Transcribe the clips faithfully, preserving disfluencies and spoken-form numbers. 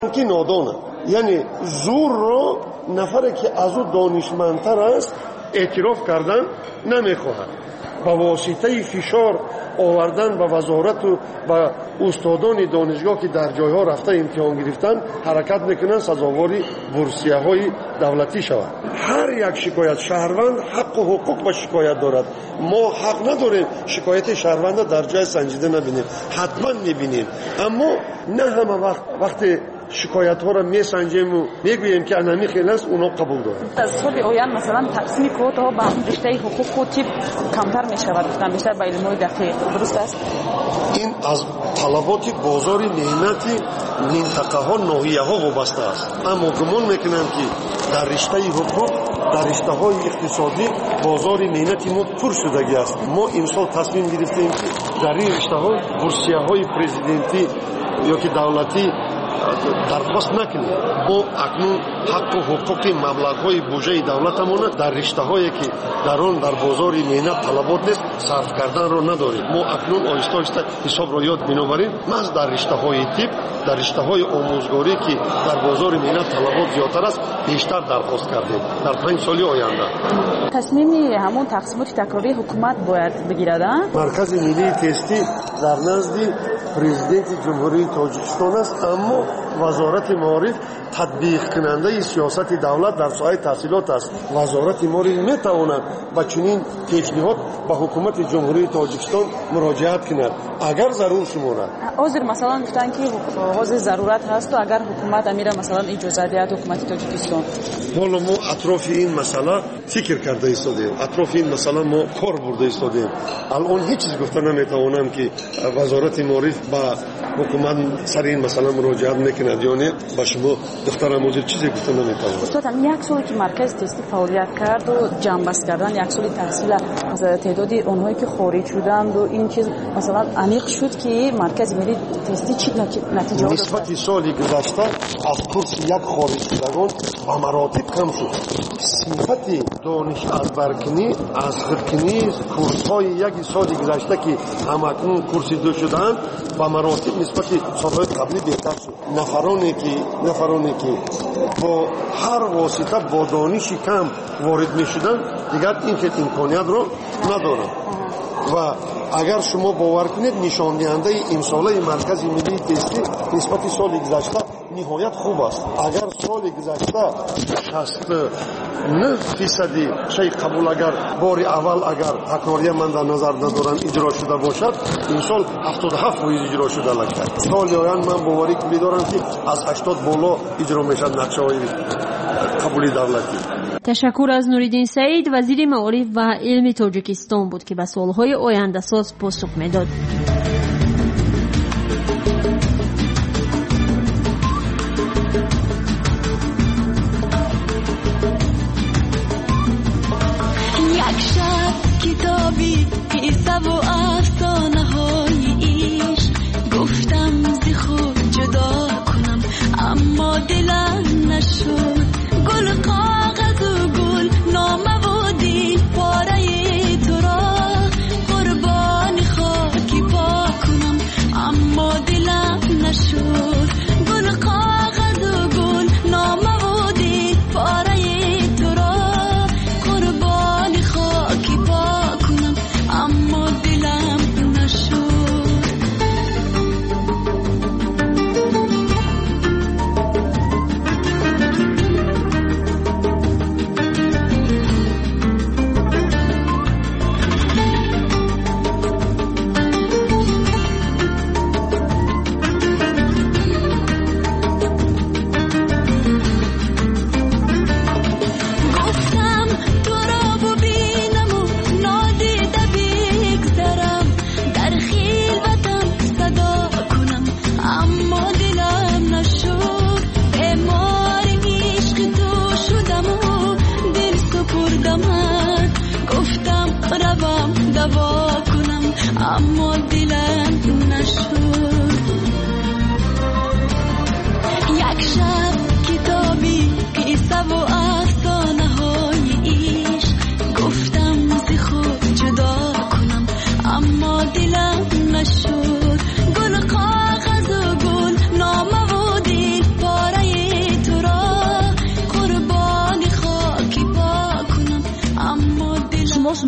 که نادانه، یعنی زور رو نفری که از او دانشمندتر است اعتراف کردن نمیخواهد. با واسطه فشار آوردن به وزارت و به استادان دانشگاه که در جایها رفته امتحان گرفتن حرکت میکنن سزاواری بورسیه های دولتی شود. هر یک شکایت شهروند حق و حقوق به شکایت دارد. ما حق نداریم شکایت شهروند در جای سنجیده نبینیم، حتما میبینیم، اما نه همه وقت وقتی شکایت ها را میسنجیم و میگوییم که انمی خیلی است اونا قبول دارن. از سال آینده مثلا تقسیم کوتا ها به همون رشته حقوق و تیپ کمتر میشود، گفتن بیشتر به علم های دقیق، درست است؟ این از طلبات بازار مهنتی منطقه ها ناحیه ها وابسته است، اما گمان میکنم که در رشته حقوق در رشته های اقتصادی بازار مهنتی ما پر شدگی است. ما امسال تصمیم گرفتیم که در این رشته ها بورسیه های پرزیدنتی یا که دولتی درخواست نکنیم. ما اکنون حق و حقوق مبلغ‌های بودجه دولتمون در رشته‌هایی که در آن در بازار مهنت طلبات نیست صرف کردن رو نداریم. ما اکنون آهسته آهسته حساب را یاد بنابریم محض در رشته‌های تیپ در رشته‌های آموزگاری که در بازار مهنت طلبات زیادتر است بیشتر درخواست کردیم در پنج سال آینده. تصمیم همون تقسیمات تکراری حکومت باید بگیرد. مرکز ملی تستی در نزد پرزیدنت جمهوری تاجیکستان است، اما وزارت معارف تطبیق کننده سیاست دولت در ساحه تحصیلات است. وزارت معارف میتواند با چنین پیشنهاد به حکومت جمهوری تاجیکستان مراجعت کند اگر ضرور شمارد. حاضر مثلا گفتن که حاضر ضرورت هست و اگر حکومت امیر مثلا اجازه دهد حکومت تاجیکستان. والا ما اطراف این مسئله فکر کرده ایستادیم، اطراف این مسئله ما کار برده ایستادیم. الان هیچ چیز گفته نمیتوانم که وزارت معارف با حکومت سر این مسئله مراجعت میکند یا نه. با شما دختر موجود چیزی گفته نمیتوانم. استاد هم یک سالی که مرکز تستی فعالیت کرد و جمع بست کردن یک سالی تحصیل از تعدادی اونهایی که خارج شدند و این چیز مثلا عمیق شد که مرکز ملی تستی چی نتیجه داد؟ نسبت سالی گذشته از کورس یک خارج شدگان با مراتب کم شد. صفت دانش از برکنی از خودکنی کورس های یک سال گذشته که همکنون کورس دو شدند با مراتب نسبت سالهای قبلی بهتر شد. نفرانی که نفرانی که با هر واسطه با دانش کم وارد می شدن دیگر این که امکانیت رو ندارن و اگر شما باور کنید نشان دهنده امساله مرکز ملی تستی نسبت سال گذشته نهایت خوب است. اگر سال گذشته شصت و نه فیصدی شی قبول اگر بار اول اگر تکراری من در نظر ندارم اجرا شده باشد، این سال هفتاد و هفت فیصد اجرا شده لگد. سال آینده من باوری کلی دارم که از هشتاد بالا اجرا میشد نقشه های قبولی دولتی. تشکر از نوریدین سعید، وزیر معارف و علم تاجیکستان بود که به سالهای آینده ساز پاسخ میداد. یک شب کتابی قصه و افسانه های عشق گفتم ز خود جدا کنم اما دلم نشد. گل کاغذ و گل نامه و دل پاره تو را قربان خاکی پا کنم اما دلم نشد. گل کاغذ و گل نامه و دل پاره تو را قربان خاکی پا کنم اما دلم نشد. اما دلم نشد. یک شب کتابی قصه و افسانه های عشق گفتم ز خود جدا کنم اما دلم نشد. گل کاغذ و گل نامه و دل پا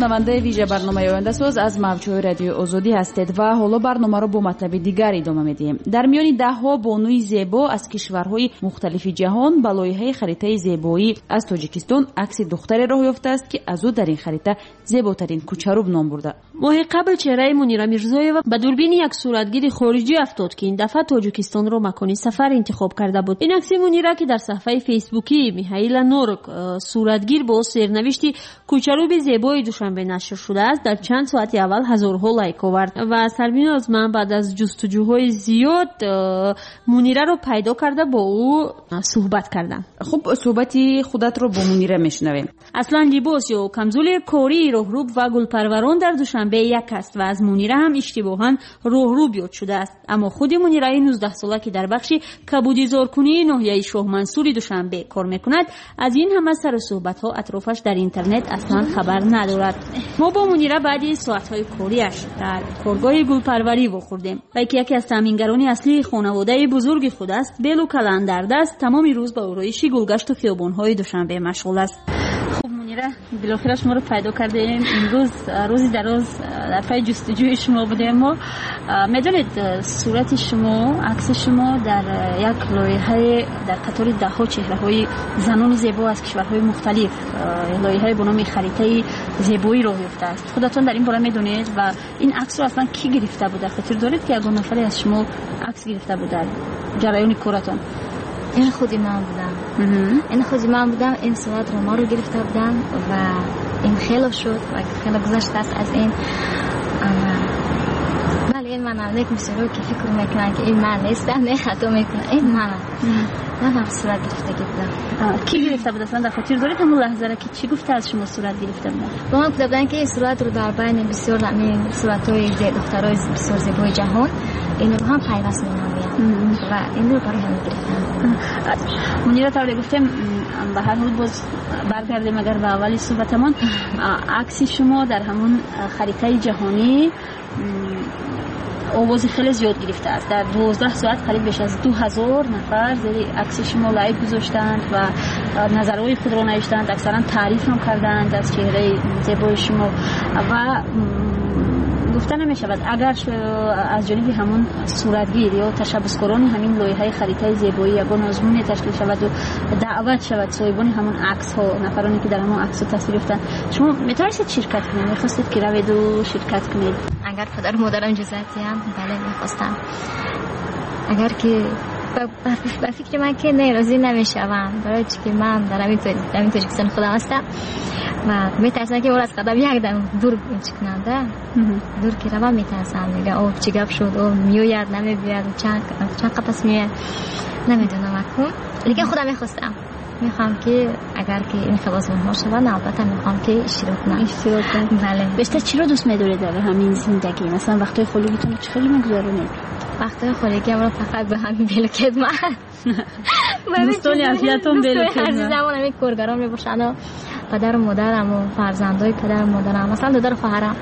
шунавандаи вижа барномаи ояндасоз аз мавҷҳои радиои озодӣ ҳастед ва ҳоло барномаро бо матлаби дигар идома медиҳем. Дар миёни даҳҳо бонуи зебо аз кишварҳои мухталифи ҷаҳон ба лоиҳаи харитаи зебоӣ аз Тоҷикистон акси духтаре роҳ ёфтааст, ки аз ӯ дар ин харита зеботарин кӯчарӯб ном бурда. моҳи қабл чеҳраи Мунира Мирзоева ба дурбини як суратгири хориҷӣ афтод, ки ин дафъа Тоҷикистонро макони сафар интихоб карда буд. ин акси Мунира, ки дар саҳифаи фейсбукии Михаила Норк суратгир бо сернавишти кӯчарӯби зебои Душанбе нашр шудааст, дар чанд соати аввал ҳазорҳо лайк овард ва Сарбиноз ман баъд аз ҷустуҷӯҳои зиёд Мунираро пайдо карда бо ӯ суҳбат кардам. хуб, суҳбати худатро бо Мунира мешунавем. аслан либос ё камзули кории роҳрӯб ва гулпарварон дар Душанбе як аст ва аз Мунира ҳам иштибоҳан роҳрӯб ёд шудааст. аммо худи Мунираи нуздаҳсола, ки дар бахши кабудизоркунии ноҳияи Шоҳмансури Душанбе кор мекунад, аз ин ҳама сару суҳбатҳо атрофаш дар интернет аслан хабар надорад. мо бо Мунира баъди соатҳои кориаш дар коргоҳи гулпарварӣ вохӯрдем ва ки яке аз таъмингарони аслии хонаводаи бузурги худ аст, белу калан дар даст, тамоми рӯз ба ороиши гулгашту хиёбонҳои Душанбе машғул аст. хуб Мунира, билохира шуморо пайдо кардем. имрӯз рӯзи дароз дар пай ҷустуҷӯи шумо будем. мо медонед сурати шумо, акси шумо дар як лоиҳае дар қатори даҳҳо чеҳраҳои занони зебо аз кишварҳои мухталиф, лоиҳае бо номи харитаи зебоӣ роҳ ёфтааст. худатон дар ин бора медонед ва ин аксро аслан кӣ гирифта буд? хотир доред ки ягон нафаре аз шумо акс гирифта буд дар ҷараёни коратон? این خودی من بودم این خودی من بودم این صورت رو ما رو گرفته بودم و این خیلی شد و خیلی گذشته است از این. ولی این من هم نیکم سرو که فکر میکنن که این من نیستم، نه خطا میکنن این من من هم صورت گرفته بودم. کی گرفته بود اصلا؟ در خاطر دارید همون لحظه را که چی گفته از شما صورت گرفته بود؟ با من گفته بودن که این صورت رو در بین بسیار همین صورت‌های دخترای بسیار زیبای جهان این رو هم پیوست می‌نامیم و این رو برای هم گرفتم. منیره طوری گفتم به هر حال باز برگردیم اگر به اولی صحبتمون، عکس شما در همون خریطه جهانی آواز خیلی زیاد گرفته است. در دوازده ساعت قریب بیش از دو هزار نفر زیر عکس شما لایک گذاشتند و نظرهای خود را نوشتند، اکثرا تعریف هم کردند از چهره زیبای شما و گفته نمی شود اگر از جانب همون صورتگیر یا تشبثکاران همین لایحه خریطه زیبایی یگان آزمون تشکیل شود و دعوت شود صاحبان همون عکس ها، نفرانی که در همون عکس ها تصویر گرفتند، شما میتونید شرکت کنید؟ میخواستید که روید و شرکت کنید؟ اگر پدر و مادرم اجازه دادن بله میخواستم. اگر که با فکر من که نه راضی نمیشم، برای چی که من در همین تاجیکستان خودم هستم و میترسم که اون از قدم یک دم دور چکننده دور که روم میترسم، میگم او چی گپ شد، او میوید نمیبید، چند چند قطعه میوید نمیدونم اکنون، لیکن خودم میخواستم میخوام که اگر که این خواستم ها شود البته میخوام که اشتراک کنم. اشتراک کنم. بله. بیشتر چی رو دوست می‌دارید در همین زندگی؟ مثلا وقتای خالیتون چه خیلی می‌گذرونید؟ وقتای خالی که من فقط به همین بلوکت من دوستان عزیزتون بلوکت من عزیزمون همین کارگران میباشن و پدر و مادرم و فرزندای پدر و مادرم، مثلا دادر خواهرم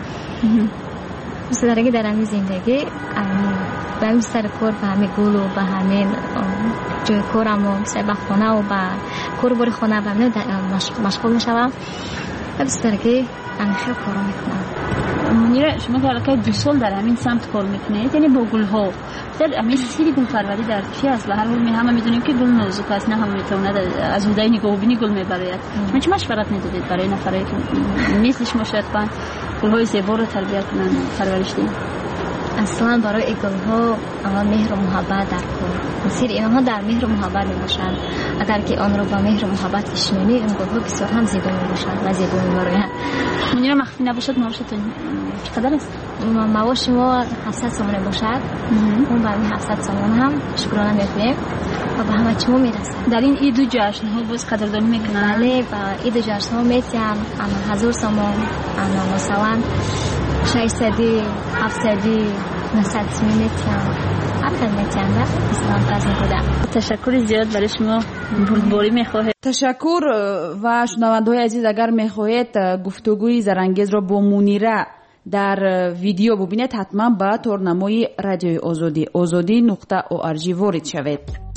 دوست داره که در همین زندگی به همین سر کار به همین گل و به همین جای کارم و مثلا به خانه و به کار باری خانه به همین مشغول میشوم و دوست داره که همین خیلی کارو میکنم. منیره شما که علاقه دو سال در همین سمت کار میکنید، یعنی با گل ها در همین سیری گل پروری در چی است؟ به هر حال می همه میدونیم که گل نازک است، نه هم میتونه از اونجای نگاهبینی گل میبرید. شما چه مشورت میدادید برای نفرایی که مثل شما شاید بان گل های زیبا رو تربیت کنن، پرورش دهید؟ اصلا برای این گل ها اول مهر و محبت در کار، مسیر اینها در مهر و محبت میباشند. اگر که آن رو با مهر و محبت بشنوی این گل ها بسیار هم زیبا میباشند و زیبا میبارند. منیره مخفی نباشد معاشتون چقدر است؟ معاش ما هفتصد سومن باشد، اون برای هفتصد سومن هم شکرانه میکنیم و به همه چیمون میرسد. در این عید و جشن ها باز قدردانی میکنن؟ بله، با عید و جشن ها میتیم اما هزار سومن، اما مثلا ششصدی، هفتصدی، نهصد میتیم حتی میتیم و اسلام پذیر بودم. تشکر زیاد برای شما، بردباری میخواهید. تشکر. و شنونده‌های عزیز اگر میخواهید گفتگوی زرانگیز را با منیره در ویدیو ببینید حتما به تورنمای رادیوی آزادی آزادی نقطه او ار جی وارد شوید.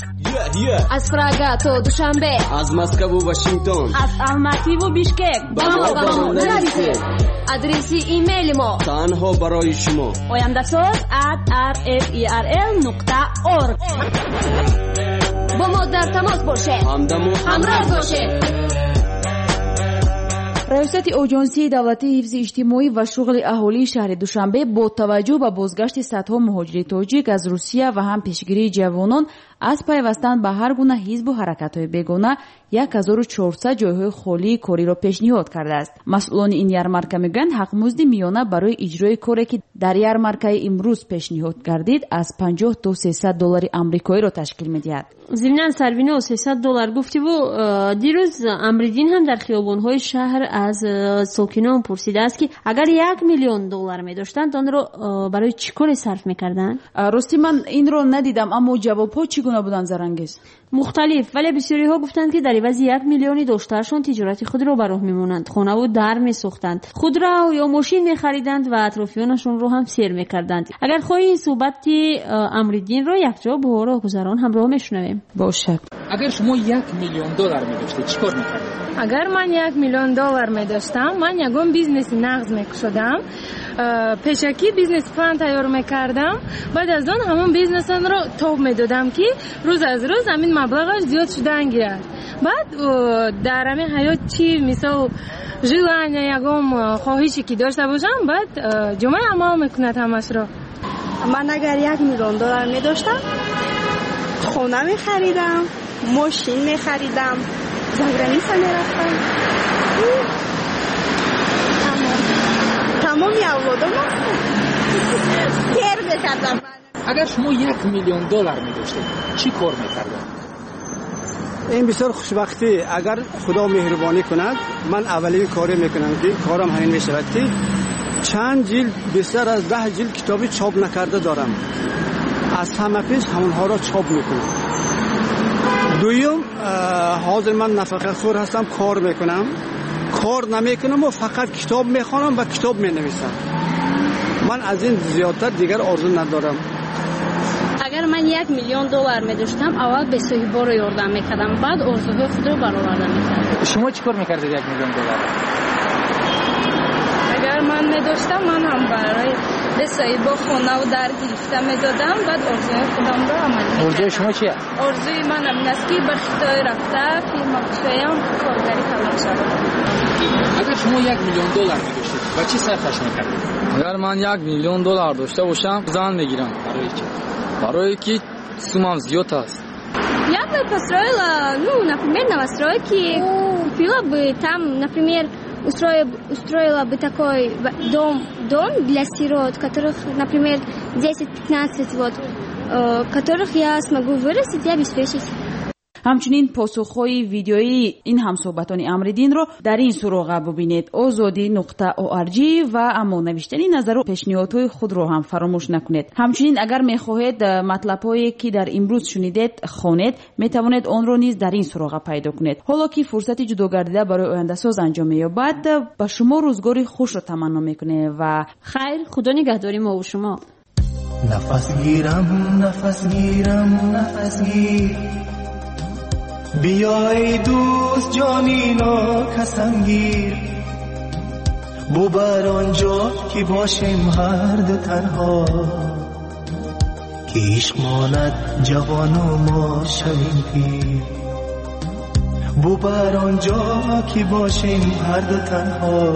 از پراگ تا دوشنبه، از مسکو و واشنگتن، از الماتی و بیشکک، با ما با ما نرسید. آدرس ایمیل ما تنها برای شما oyandasaz at rferl نقطه org. با ما در تماس باشه، همدم و همراه باشه. раёсати оҷонсии давлатии ҳифзи иҷтимоӣ ва шуғли аҳолии шаҳри душанбе бо таваҷҷӯҳ ба бозгашти садҳо муҳоҷири тоҷик аз русия ва ҳам пешгирии ҷавонон аз пайвастан ба ҳар гуна ҳизбу ҳаракатҳои бегона ҳазору чорсад ҷойҳои холии кориро пешниҳод кардааст. масъулони ин ярмарка мегӯянд ҳақмузди миёна барои иҷрои коре ки дар ярмаркаи имрӯз пешниҳод гардид аз панҷоҳ то сесад доллари амрикоиро ташкил медиҳад. зимнан сарвино сесад доллар гуфтиву дирӯз амридин ҳам дар хиёбонҳои шаҳр аз сокинон пурсидааст ки агар як миллион доллар медоштанд онро барои чӣ коре сарф мекарданд? рости ман инро надидам, аммо ҷавобҳо чӣ гуна буданд зарангез? мухталиф, вале бисёриҳо гуфтанд ки дар ивази як миллиони доштаашон тиҷорати худро ба роҳ мемонанд, хонаву дар месохтанд, худро ё мошин мехариданд ва атрофиёнашонро ҳам сер мекарданд. агар хоҳӣ суҳбати амридинро якҷо бо роҳгузарон ҳамроҳ мешунавем. бошад. агар шумо як миллион доллар медоштед чӣ кор мекардед? агар ман як миллион доллар медоштам, ман ягон бизнеси нағз мекушодам, пешакӣ бизнес план тайёр мекардам, баъд аз он ҳамон бизнесонро тоб медодам ки рӯз аз рӯз ҳамин маблағаш зиёд шудан гирад. баъд дар ҳамин ҳаёт чӣ мисол желания ягон хоҳише ки дошта бошам, баъд ҷомаъ амал мекунад ҳамашро. ман агар як миллион доллар медоштам, хона мехаридам, мошин мехаридам, заграница мерафтам, тамоми авлодомо сер мекардам. агар шумо як миллион доллар медоштед чӣ кор мекардед? این بسیار خوشبختی. اگر خدا مهربانی کند من اولین کاری میکنم که کارم همین میشود که چند جلد بیشتر از ده جلد کتابی چاپ نکرده دارم، از همه پیش همونها را چاپ میکنم. دویم حاضر من نفقه خور هستم، کار میکنم، کار نمیکنم و فقط کتاب میخوانم و کتاب مینویسم. من از این زیادتر دیگر آرزو ندارم. اگر من یک میلیون دلار می‌داشتم اول به صاحبا رو یاردم می‌کردم، بعد آرزوهای خود رو برآورده می‌کردم. شما چیکار می‌کردید یک میلیون دلار؟ اگر من می‌داشتم من هم برای به صاحبا خونه و در گرفته می‌دادم، بعد آرزوهای خودم رو عمل می‌کردم. آرزوی شما چیه؟ آرزوی من این است که به خدای رفته که مقصودم کارگری کلام شود. اگر شما یک میلیون دلار می‌داشتید و چی صرفش می‌کردید؟ اگر من یک میلیون دلار داشته باشم زن می‌گیرم. برای چی؟ برای که суммам зиёд аст. Я бы построила, ну, например, новостройки, купила бы там, например, устроила, устроила бы такой дом, дом для сирот, которых, например, десять-пятнадцать, вот, э, которых я смогу вырастить и обеспечить. ҳамчунин посухҳои видеои ин ҳамсӯҳбатони амридинро дар ин суроға бубинед озоди нуқта орг ва аммо навиштани назару пешниҳодҳои худро ҳам фаромӯш накунед. ҳамчунин агар мехоҳед матлабҳое ки дар имрӯз шунидед хонед, метавонед онро низ дар ин суроға пайдо кунед. ҳоло ки фурсати ҷудогардида барои ояндасоз анҷом меёбад, ба шумо рӯзгори хушро таманно мекунем ва хайр, худо нигаҳдори мо ва шумо. нафас гирам нафас гирам нафас гир بیا ای دوست جانینا قسم گیر ببر آنجا که باشیم هر دو تنها که عشق ماند جوان و ما شویم پیر ببر آنجا که باشیم هر دو تنها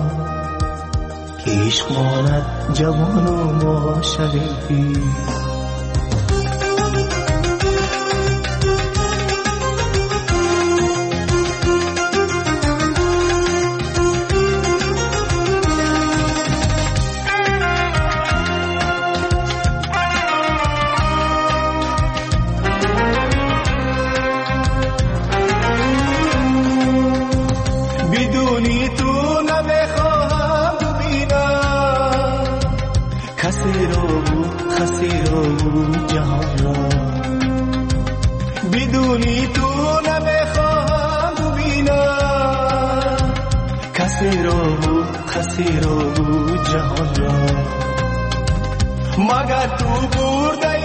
که عشق ماند جوان و ما شویم پیر بدونی تو نمیخوام ببینم کسی رو کسی رو جهان را مگر تو برده